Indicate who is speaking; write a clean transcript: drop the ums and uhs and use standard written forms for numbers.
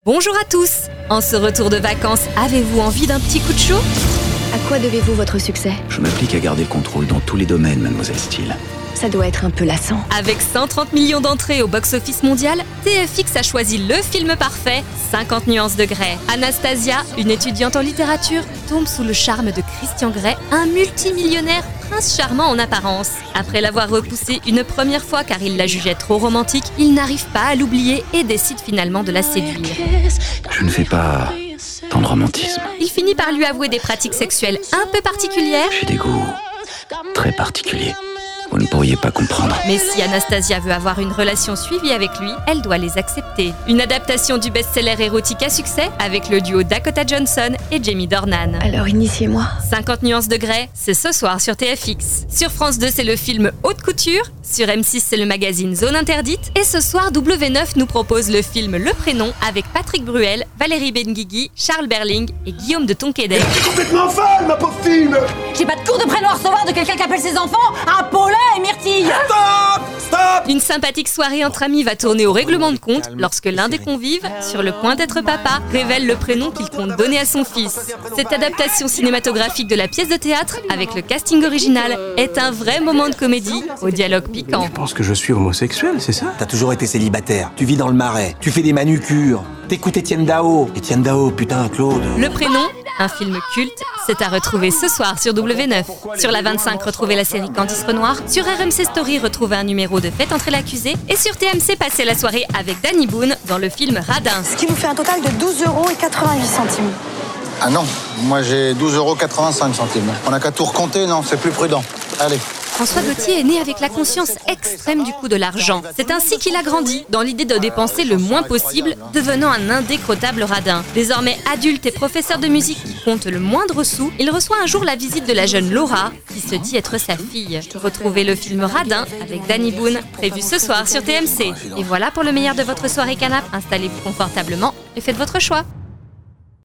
Speaker 1: Bonjour à tous. En ce retour de vacances, avez-vous envie d'un petit coup de chaud ?
Speaker 2: À quoi devez-vous votre succès ?
Speaker 3: Je m'applique à garder le contrôle dans tous les domaines, mademoiselle Steele.
Speaker 2: Ça doit être un peu lassant.
Speaker 1: Avec 130 millions d'entrées au box-office mondial, TFX a choisi le film parfait, 50 nuances de Grey. Anastasia, une étudiante en littérature, tombe sous le charme de Christian Grey, un multimillionnaire prince charmant en apparence. Après l'avoir repoussé une première fois car il la jugeait trop romantique, il n'arrive pas à l'oublier et décide finalement de la séduire.
Speaker 3: Je ne fais pas tant de romantisme.
Speaker 1: Il finit par lui avouer des pratiques sexuelles un peu particulières.
Speaker 3: J'ai des goûts très particuliers. Vous ne pourriez pas comprendre.
Speaker 1: Mais si Anastasia veut avoir une relation suivie avec lui, elle doit les accepter. Une adaptation du best-seller érotique à succès avec le duo Dakota Johnson et Jamie Dornan.
Speaker 2: Alors initiez-moi.
Speaker 1: 50 nuances de Grey, c'est ce soir sur TFX. Sur France 2, c'est le film Haute Couture. Sur M6, c'est le magazine Zone Interdite. Et ce soir, W9 nous propose le film Le Prénom avec Patrick Bruel, Valérie Benguigui, Charles Berling et Guillaume de Tonquédec.
Speaker 4: T'es complètement folle, ma pauvre fille.
Speaker 5: J'ai pas de cours de prénom à recevoir de quelqu'un qui appelle ses enfants Paulin et Myrtille.
Speaker 4: Stop.
Speaker 1: Une sympathique soirée entre amis va tourner au règlement de compte lorsque l'un des convives, sur le point d'être papa, révèle le prénom qu'il compte donner à son fils. Cette adaptation cinématographique de la pièce de théâtre, avec le casting original, est un vrai moment de comédie, au dialogue piquant.
Speaker 4: Tu penses que je suis homosexuel, c'est ça?
Speaker 6: T'as toujours été célibataire, tu vis dans le marais, tu fais des manucures, t'écoutes Étienne Dao. Étienne Dao, putain, Claude.
Speaker 1: Le Prénom, un film culte, c'est à retrouver ce soir sur W9. Sur la 25, retrouvez la série Candice Renoir. Sur RMC Story, retrouvez un numéro de Faites entrer l'accusé. Et sur TMC, passez la soirée avec Danny Boone dans le film Radin.
Speaker 7: Ce qui vous fait un total de 12,88 €.
Speaker 8: Ah non, moi j'ai 12,85 €. On n'a qu'à tout recompter, non, c'est plus prudent. Allez.
Speaker 1: François Gauthier est né avec la conscience extrême du coût de l'argent. C'est ainsi qu'il a grandi, dans l'idée de dépenser le moins possible, devenant un indécrottable radin. Désormais adulte et professeur de musique qui compte le moindre sou, il reçoit un jour la visite de la jeune Laura, qui se dit être sa fille. Retrouvez le film Radin avec Danny Boone, prévu ce soir sur TMC. Et voilà pour le meilleur de votre soirée canap'. Installez-vous confortablement et faites votre choix.